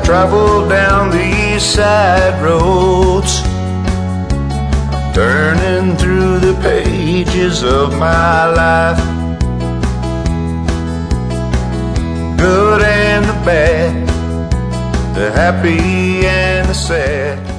travel down the east side roads, I'm turning through the pages of my life, good and the bad, the happy and the sad.